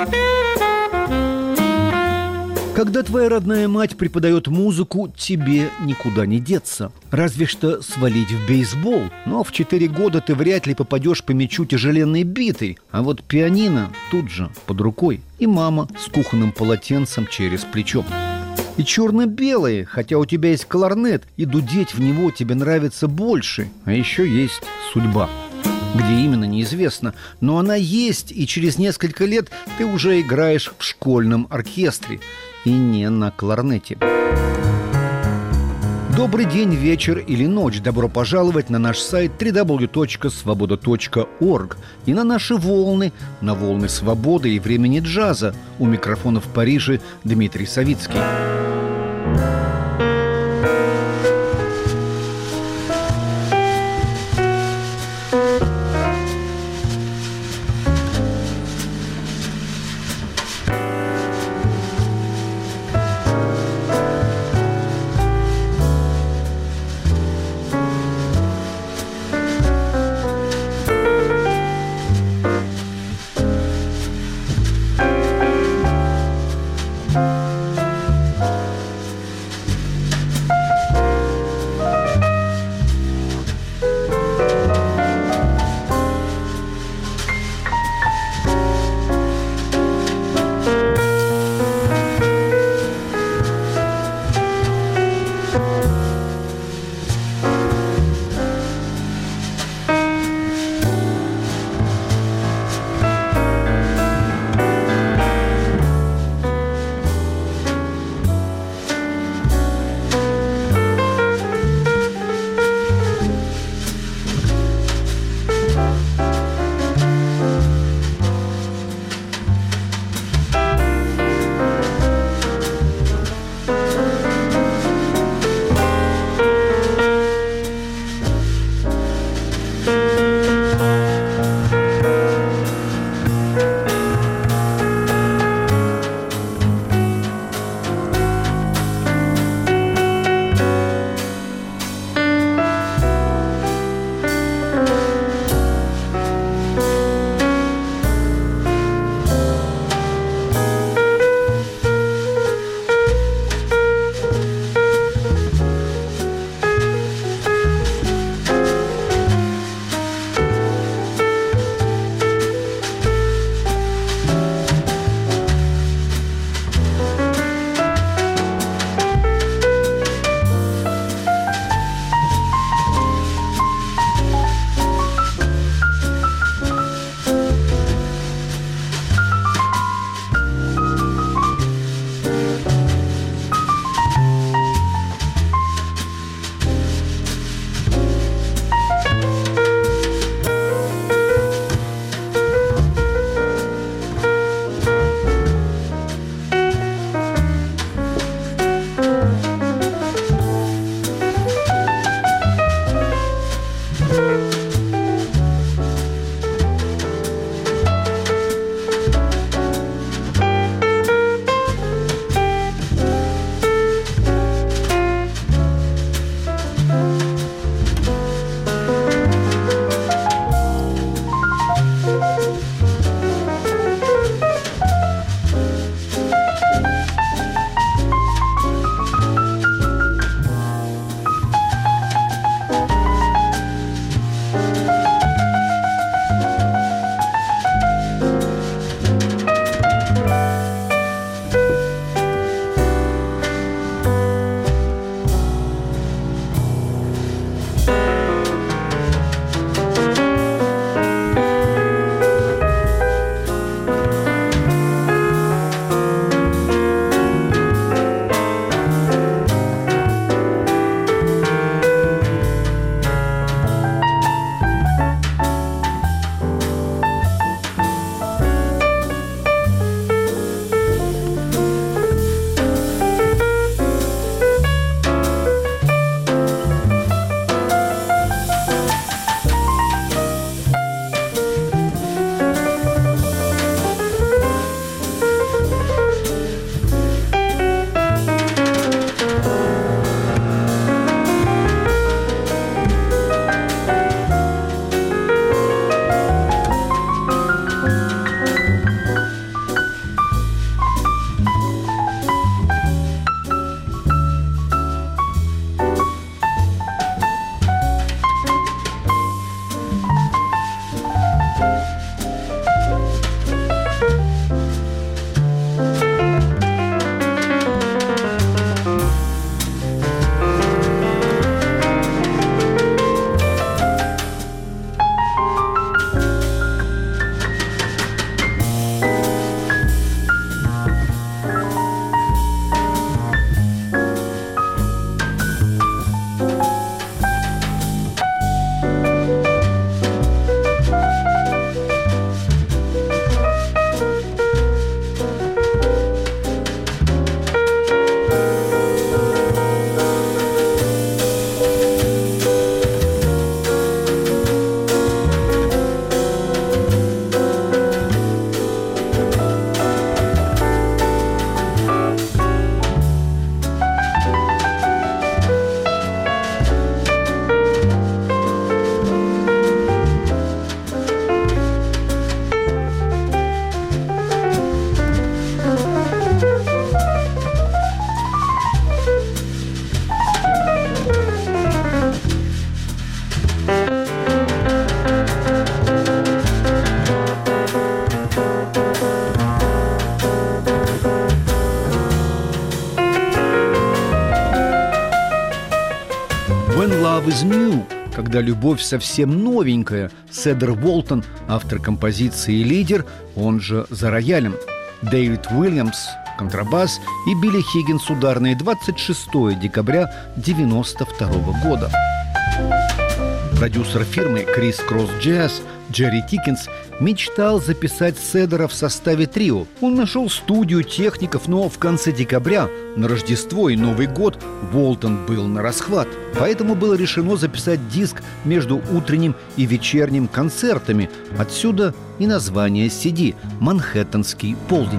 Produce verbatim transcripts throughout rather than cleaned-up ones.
Когда твоя родная мать преподает музыку, тебе никуда не деться. Разве что свалить в бейсбол. Но в четыре года ты вряд ли попадешь по мячу тяжеленной битой. А вот пианино тут же, под рукой. И мама с кухонным полотенцем через плечо. И черно-белые, хотя у тебя есть кларнет, и дудеть в него тебе нравится больше. А еще есть судьба. Где именно, неизвестно, но она есть, и через несколько лет ты уже играешь в школьном оркестре. И не на кларнете. Добрый день, вечер или ночь. Добро пожаловать на наш сайт дабл ю дабл ю дабл ю точка свобода точка орг и на наши волны, на волны свободы и времени джаза. У микрофона в Париже Дмитрий Савицкий. is new», когда любовь совсем новенькая. Седер Уолтон, автор композиции и лидер, он же за роялем. Дэвид Уильямс – контрабас и Билли Хиггинс – ударные. Двадцать шестого декабря девяносто второго года. Продюсер фирмы Крис Кросс Джаз Джерри Тикинс мечтал записать Седера в составе трио. Он нашел студию техников, но в конце декабря, на Рождество и Новый год, Уолтон был на расхват. Поэтому было решено записать диск между утренним и вечерним концертами. Отсюда и название си ди «Манхэттенский полдень».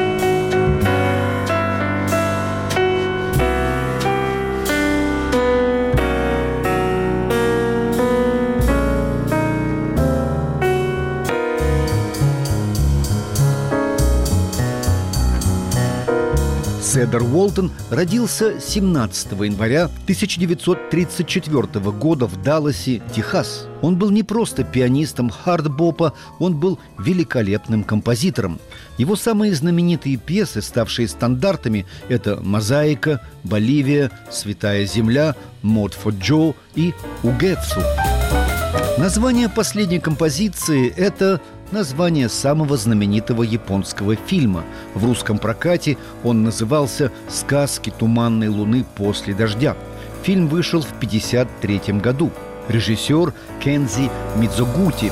Седер Уолтон родился семнадцатого января тысяча девятьсот тридцать четвёртого года в Далласе, Техас. Он был не просто пианистом хард-бопа, он был великолепным композитором. Его самые знаменитые пьесы, ставшие стандартами, это «Мозаика», «Боливия», «Святая земля», «Мод фо Джо» и «Угэцу». Название последней композиции – это название самого знаменитого японского фильма. В русском прокате он назывался «Сказки туманной луны после дождя». Фильм вышел в пятьдесят третьем году. Режиссер Кензи Мидзогути.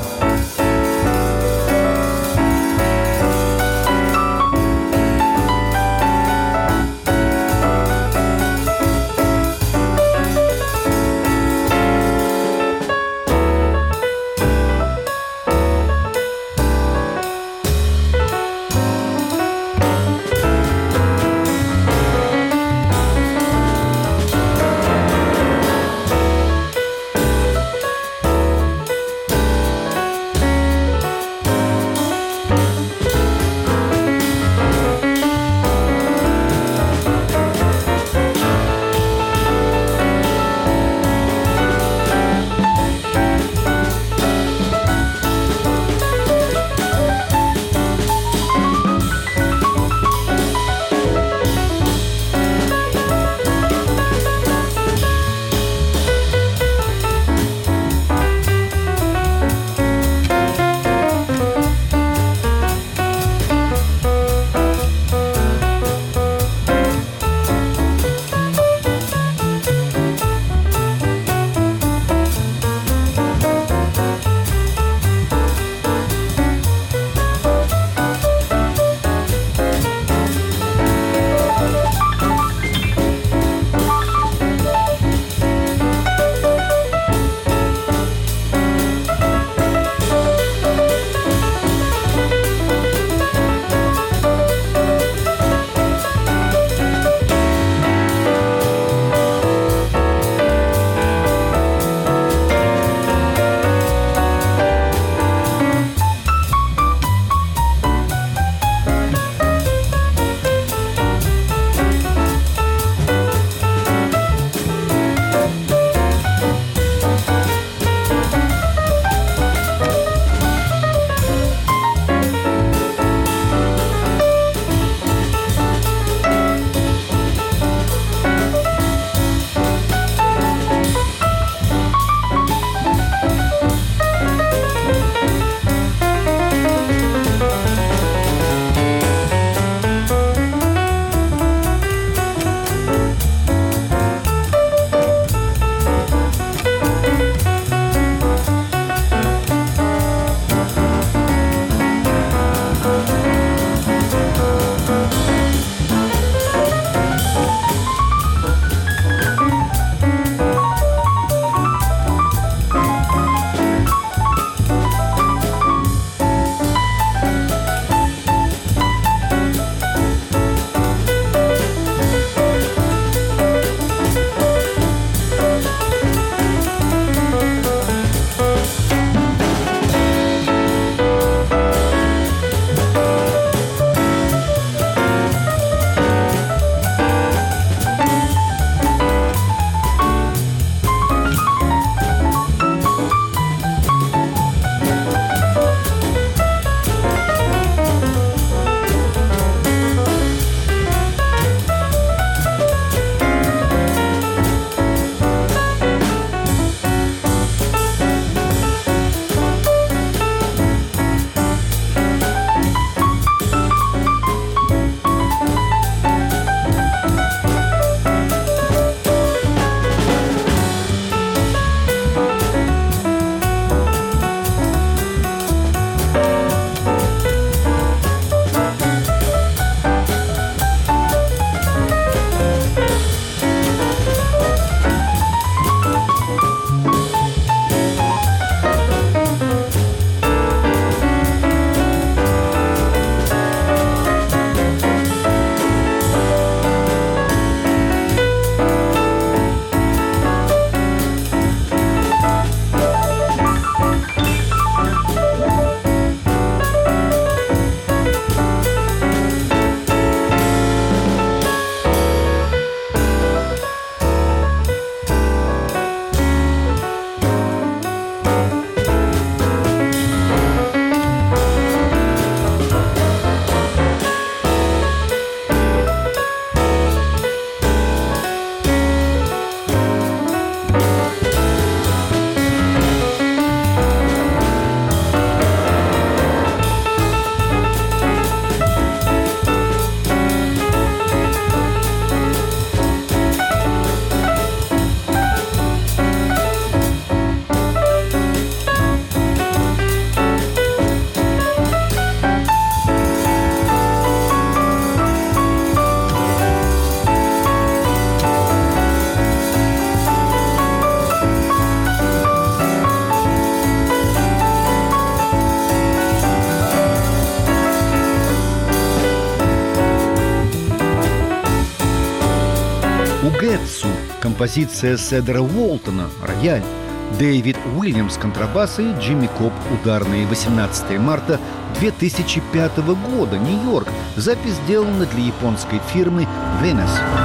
Гетсу, композиция Седера Уолтона, рояль, Дэвид Уильямс, контрабасы, Джимми Коп, ударные, восемнадцатое марта две тысячи пятого года, Нью-Йорк. Запись сделана для японской фирмы Venus.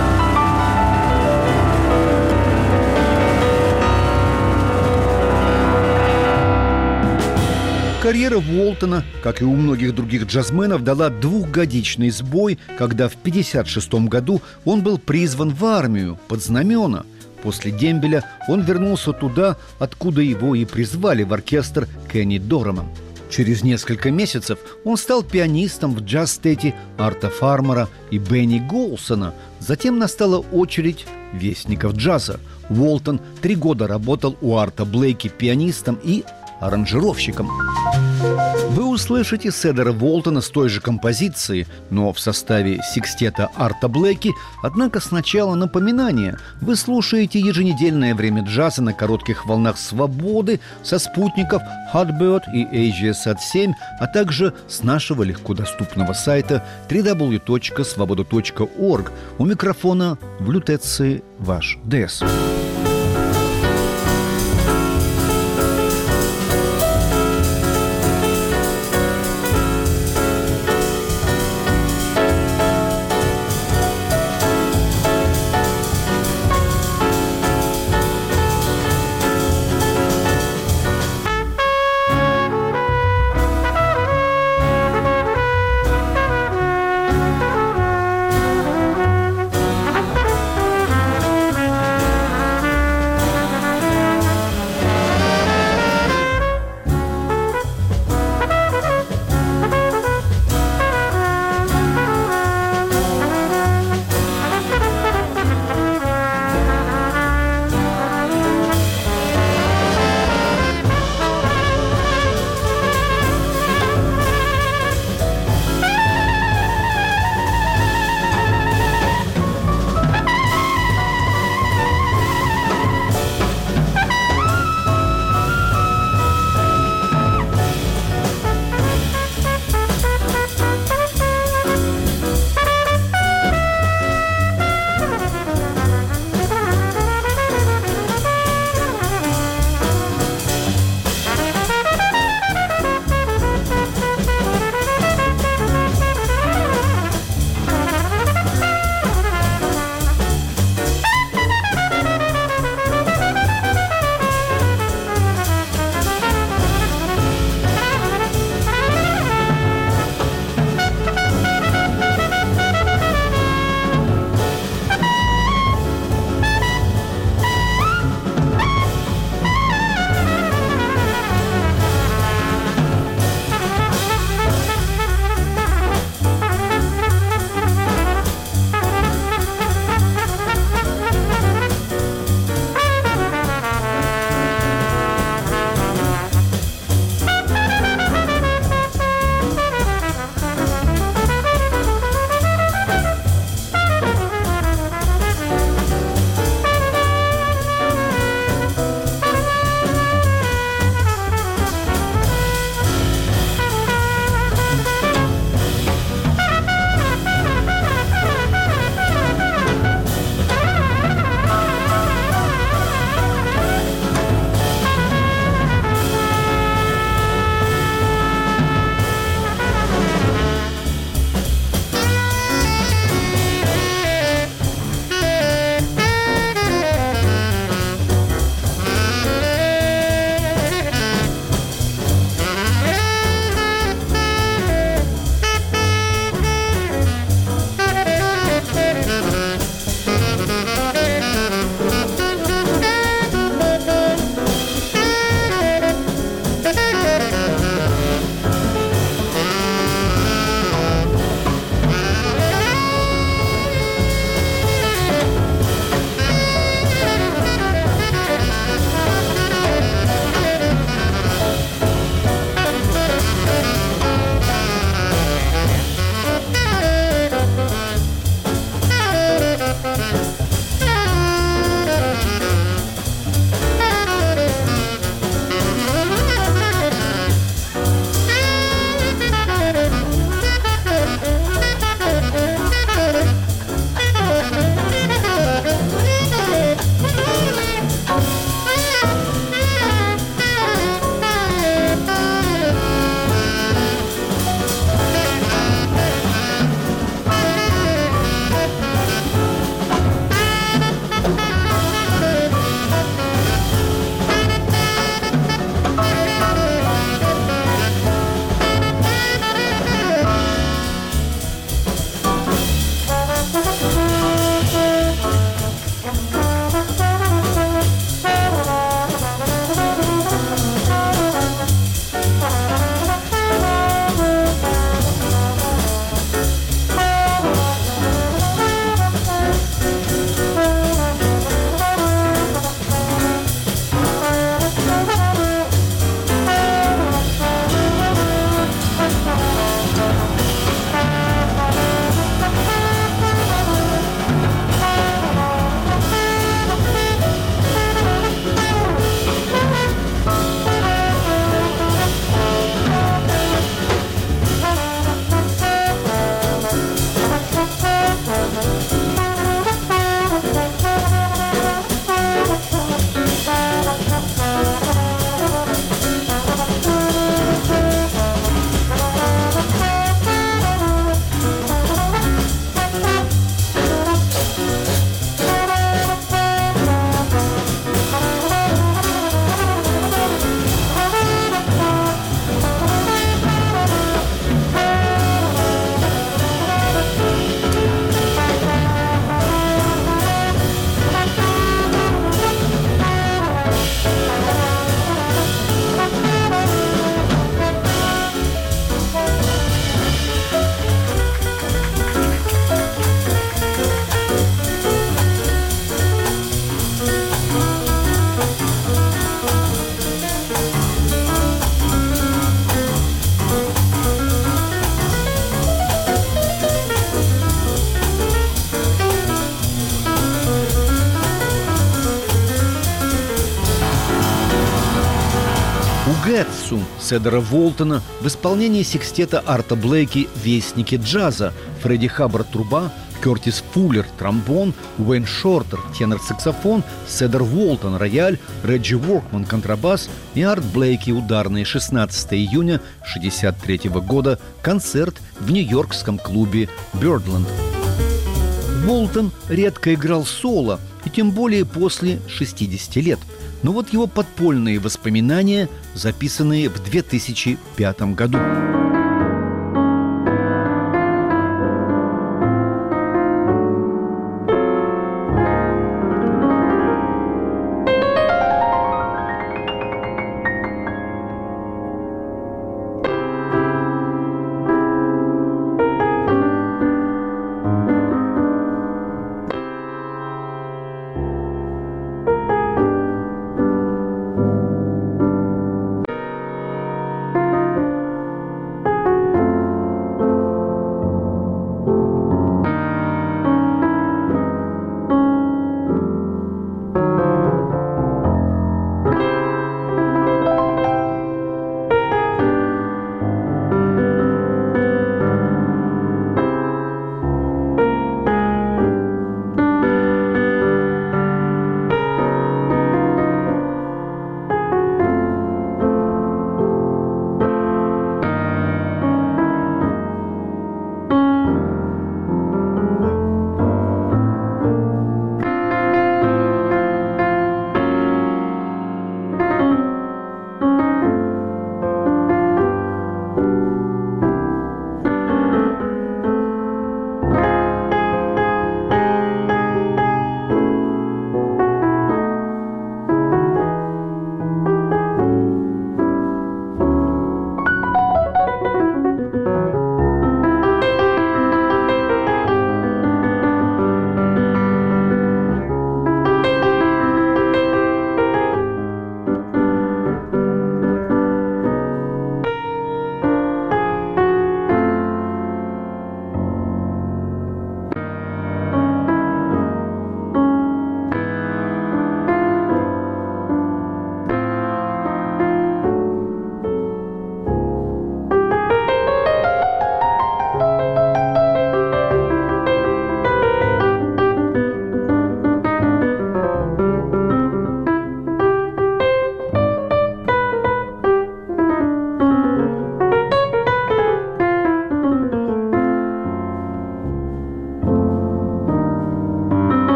Карьера Уолтона, как и у многих других джазменов, дала двухгодичный сбой, когда в пятьдесят шестом году он был призван в армию под знамена. После дембеля он вернулся туда, откуда его и призвали в оркестр Кенни Дорама. Через несколько месяцев он стал пианистом в джаз-стете Арта Фармера и Бенни Голсона. Затем настала очередь вестников джаза. Уолтон три года работал у Арта Блейки пианистом и аранжировщиком. Вы услышите Седера Уолтона с той же композицией, но в составе секстета Арта Блейки. Однако сначала напоминание. Вы слушаете еженедельное время джаза на коротких волнах свободы со спутников Hotbird и эй джи эс семь, а также с нашего легкодоступного сайта дабл ю дабл ю дабл ю точка свобода точка орг. У микрофона в лютеции ваш Дэс. пьесу Седера Уолтона в исполнении секстета Арта Блейки «Вестники джаза». Фредди Хаббард – труба, Кертис Фуллер – тромбон, Уэйн Шортер – тенор-саксофон, Седер Уолтон – рояль, Реджи Уоркман – контрабас и Арт Блейки – ударные. шестнадцатого июня шестьдесят третьего года. Концерт в нью-йоркском клубе «Бёрдленд». Уолтон редко играл соло, и тем более после шестидесяти лет. Но вот его подпольные воспоминания, записанные в две тысячи пятом году.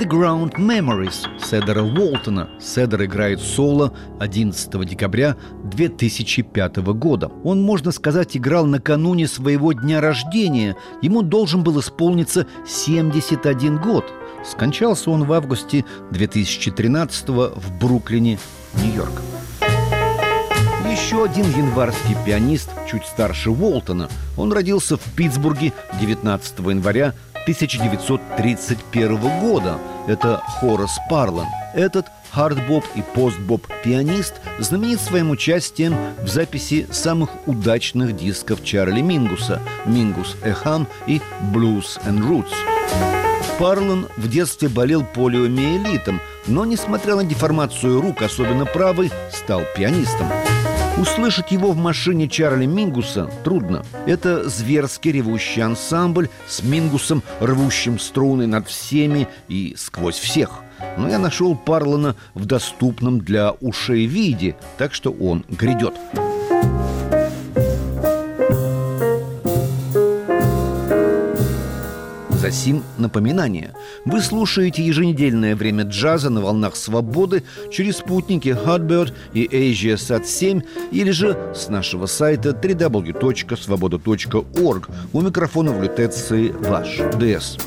Underground Memories Седера Уолтона. Седер играет соло одиннадцатого декабря две тысячи пятого года. Он, можно сказать, играл накануне своего дня рождения. Ему должен был исполниться семьдесят один год. Скончался он в августе две тысячи тринадцатого в Бруклине, Нью-Йорк. Еще один январский пианист, чуть старше Уолтона. Он родился в Питтсбурге девятнадцатого января тысяча девятьсот тридцать первого года. Это Хорас Парлан. Этот хард-боп и пост-боп пианист знаменит своим участием в записи самых удачных дисков Чарли Мингуса «Мингус Эхам» и «Blues and Roots». Парлан в детстве болел полиомиелитом, но, несмотря на деформацию рук, особенно правой, стал пианистом. Услышать его в машине Чарли Мингуса трудно. Это зверски ревущий ансамбль с Мингусом, рвущим струны над всеми и сквозь всех. Но я нашел Парлана в доступном для ушей виде, так что он грядет. Засим напоминание. Вы слушаете еженедельное время джаза на волнах свободы через спутники Hotbird и AsiaSat семь или же с нашего сайта дабл ю дабл ю дабл ю точка свобода точка орг. У микрофона в лютеции ваш ДС.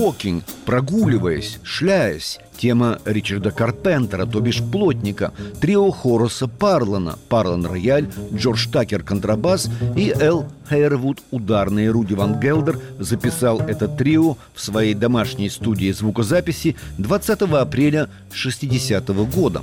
Walking – прогуливаясь, шляясь. Тема Ричарда Карпентера, то бишь плотника. Трио Хораса Парлана. Парлан – рояль, Джордж Такер – контрабас и Эл Хейервуд – ударный. Руди Ван Гелдер записал это трио в своей домашней студии звукозаписи двадцатого апреля шестидесятого года.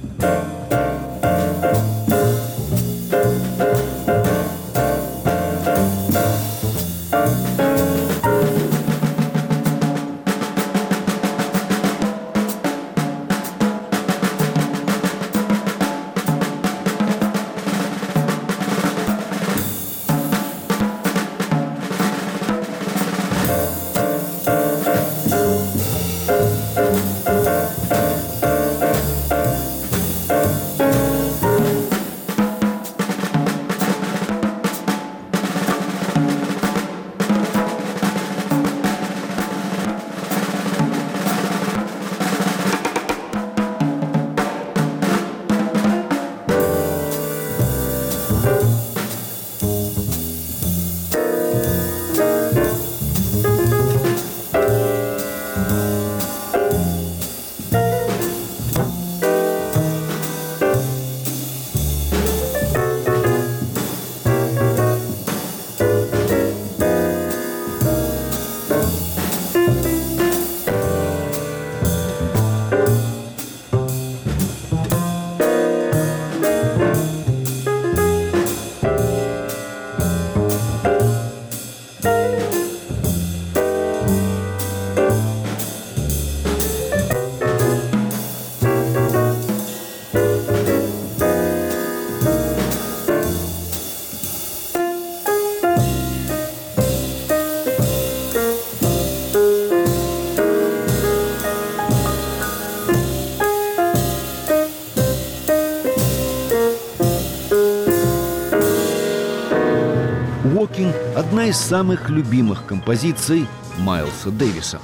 «Walking» – одна из самых любимых композиций Майлса Дэвиса.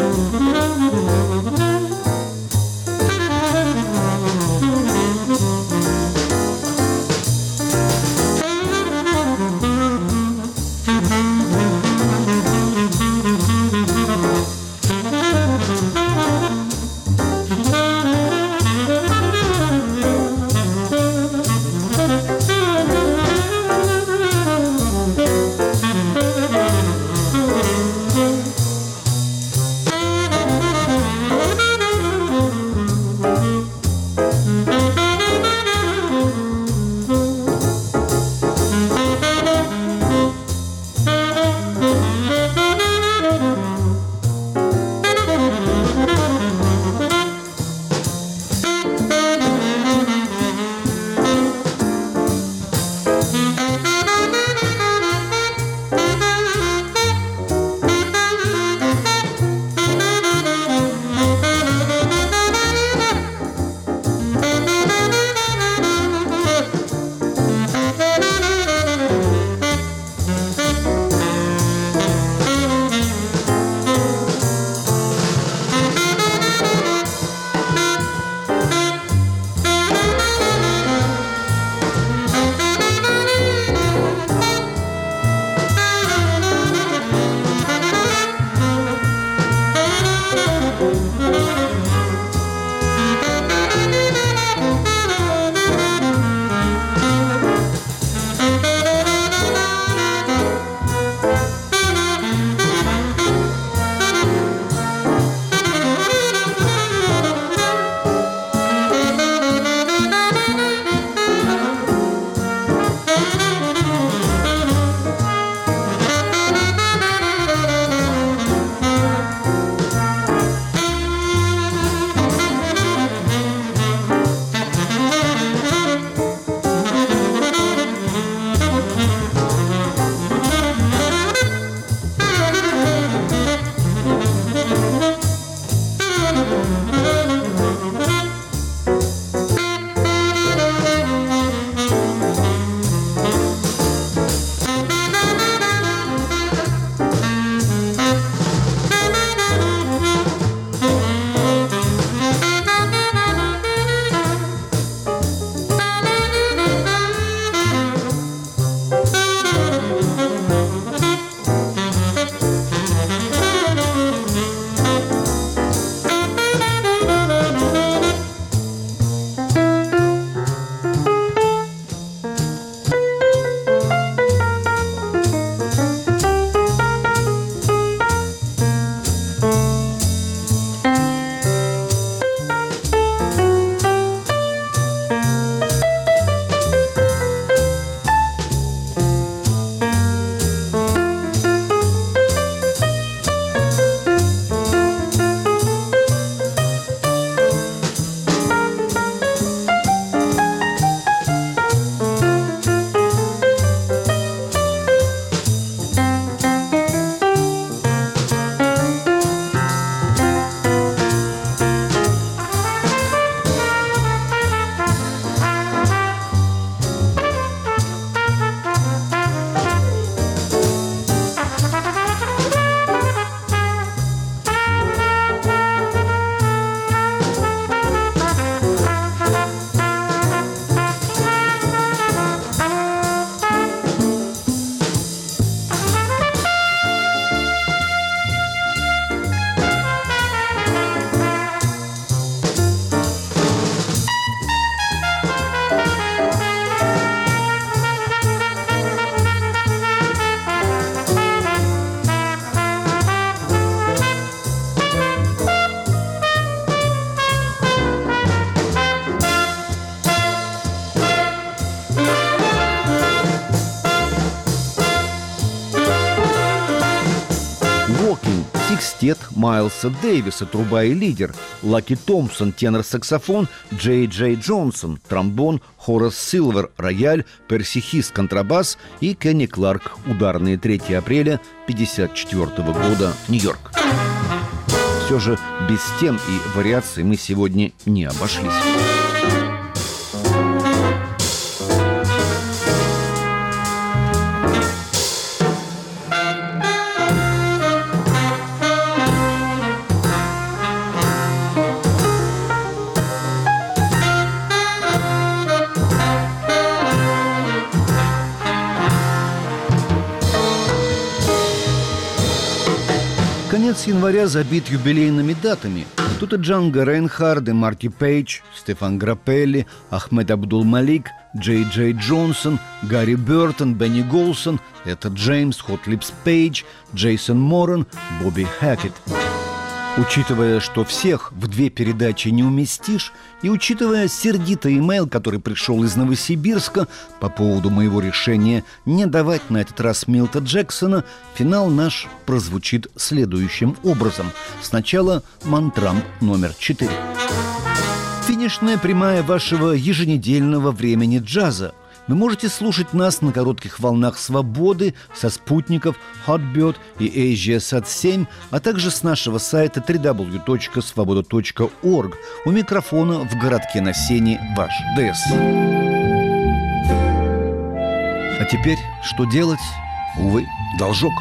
Секстет Майлса Дэвиса, труба и лидер, Лаки Томпсон, тенор-саксофон, Джей Джей Джонсон, тромбон, Хорас Силвер, рояль, Перси Хис, контрабас и Кенни Кларк, ударные третьего апреля пятьдесят четвёртого года, Нью-Йорк. Все же без тем и вариаций мы сегодня не обошлись. Месяц января забит юбилейными датами. Тут и Джанго Рейнхард, и Марти Пейдж, Стефан Граппелли, Ахмед Абдул-Малик, Джей Джей Джонсон, Гарри Бертон, Бенни Голсон, Этта Джеймс, Хот Липс Пейдж, Джейсон Моран, Бобби Хэкет. Учитывая, что всех в две передачи не уместишь, и учитывая сердитый имейл, который пришел из Новосибирска по поводу моего решения не давать на этот раз Милта Джексона, финал наш прозвучит следующим образом. Сначала мантрам номер четыре. Финишная прямая вашего еженедельного времени джаза. Вы можете слушать нас на коротких волнах «Свободы» со спутников Hotbird и AsiaSat семь, а также с нашего сайта дабл ю дабл ю дабл ю точка свобода точка орг. У микрофона в городке на Сене ваш ДС. А теперь что делать? Увы, должок.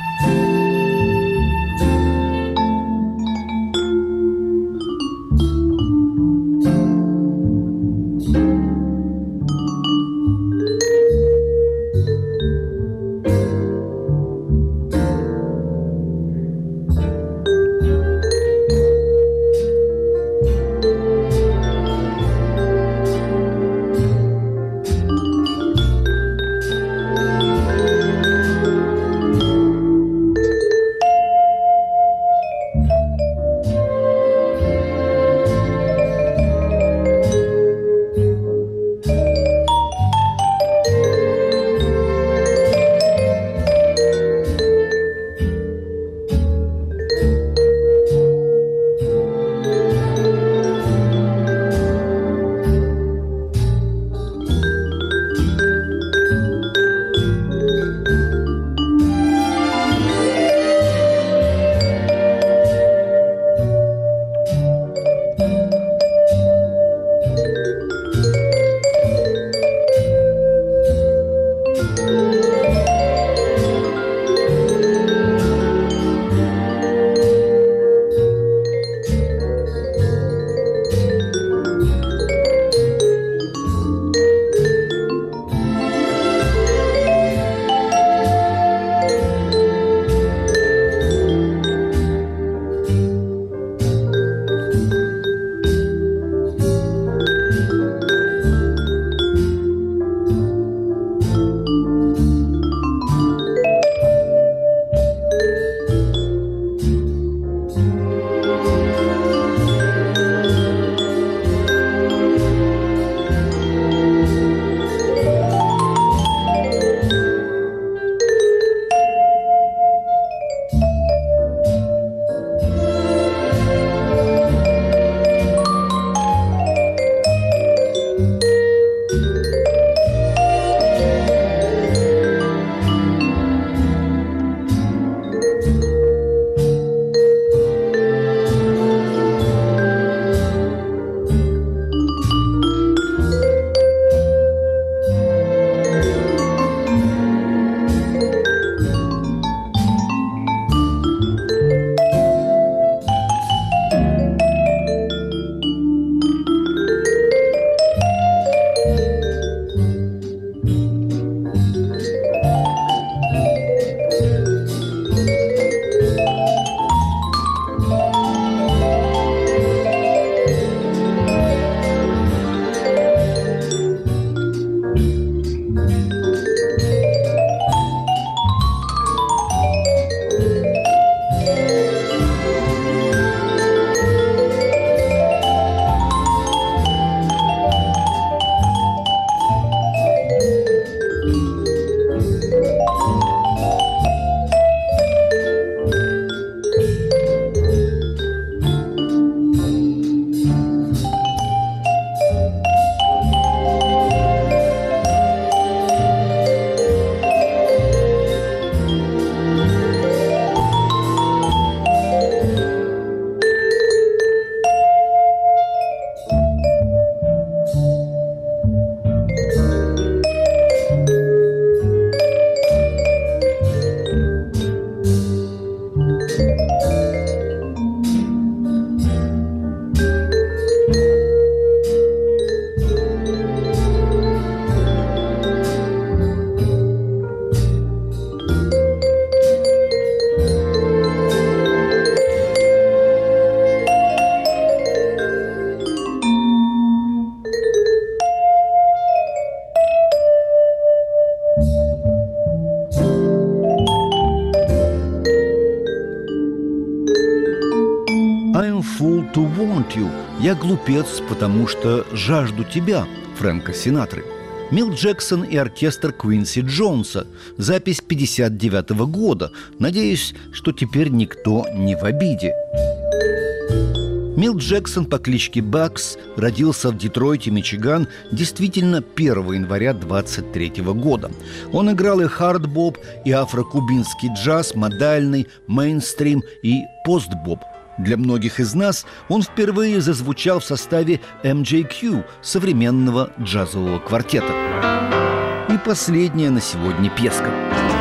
«I'm fool to want you» – «Я глупец, потому что жажду тебя» Фрэнка Синатры. Мил Джексон и оркестр Квинси Джонса. Запись пятьдесят девятого года. Надеюсь, что теперь никто не в обиде. Мил Джексон по кличке Бакс родился в Детройте, Мичиган, действительно первого января двадцать третьего года. Он играл и хард-боб, и афро-кубинский джаз, модальный, мейнстрим и пост-боб. Для многих из нас он впервые зазвучал в составе эм джей кью, современного джазового квартета. И последняя на сегодня песка.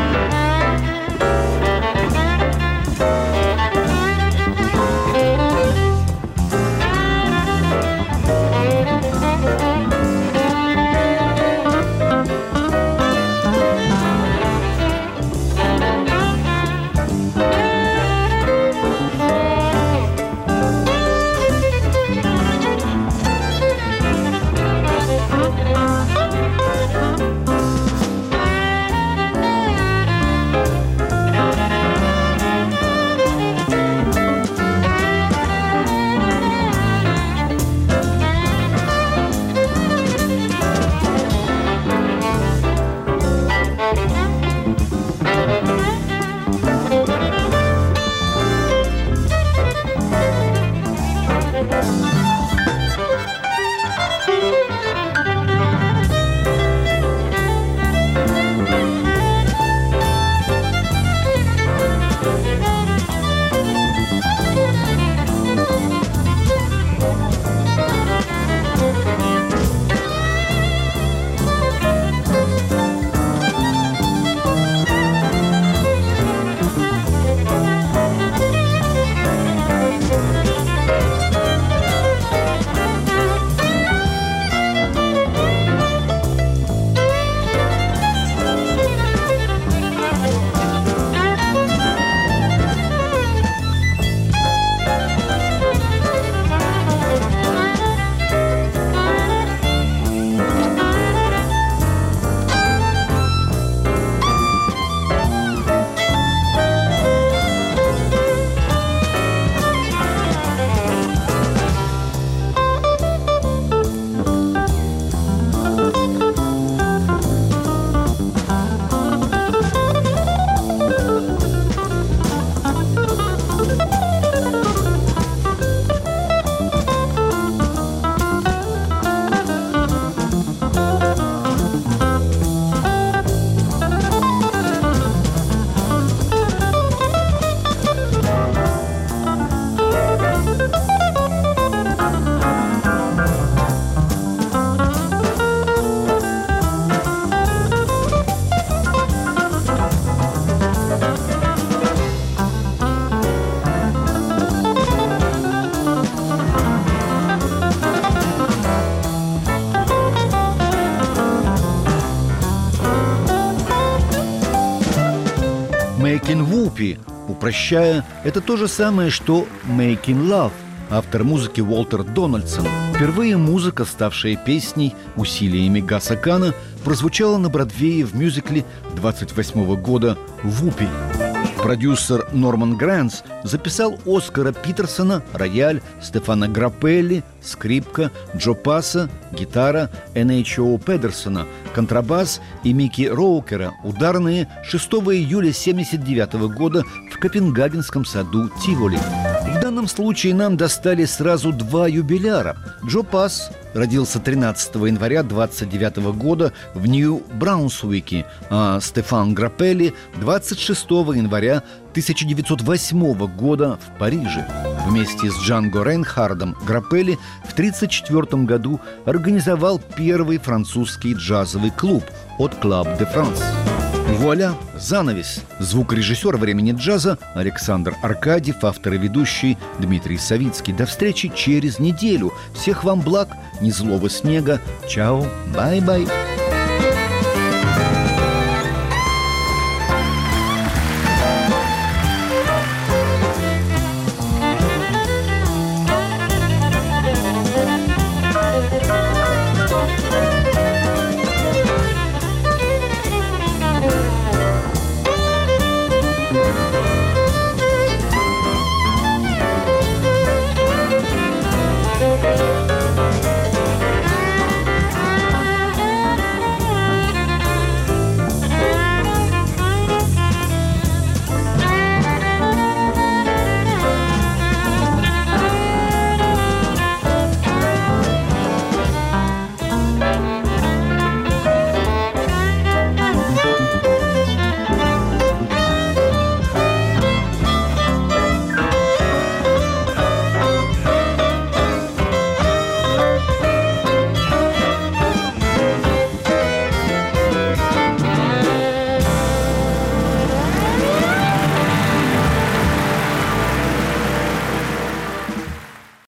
«Making Whoopie», упрощая, это то же самое, что «Making Love». Автор музыки Уолтер Дональдсон. Впервые музыка, ставшая песней усилиями Гаса Кана, прозвучала на Бродвее в мюзикле двадцать восьмого года «Вупи». Продюсер Норман Гранц записал Оскара Питерсона, рояль, Стефана Граппелли, скрипка, Джо Пасса, гитара, Эн Эйч О Педерсона, контрабас и Микки Роукера, ударные, шестого июля семьдесят девятого года в Копенгагенском саду Тиволи. В данном случае нам достали сразу два юбиляра. Джо Пасс родился тринадцатого января двадцать девятого года в Нью-Браунсвике, а Стефан Граппелли двадцать шестого января тысяча девятьсот восьмого года в Париже. Вместе с Джанго Рейнхардом Граппелли в тридцать четвёртом году организовал первый французский джазовый клуб «От Club de France». Вуаля, занавес. Звукорежиссер «Времени джаза» Александр Аркадьев, автор и ведущий Дмитрий Савицкий. До встречи через неделю. Всех вам благ, ни злого снега. Чао, бай-бай.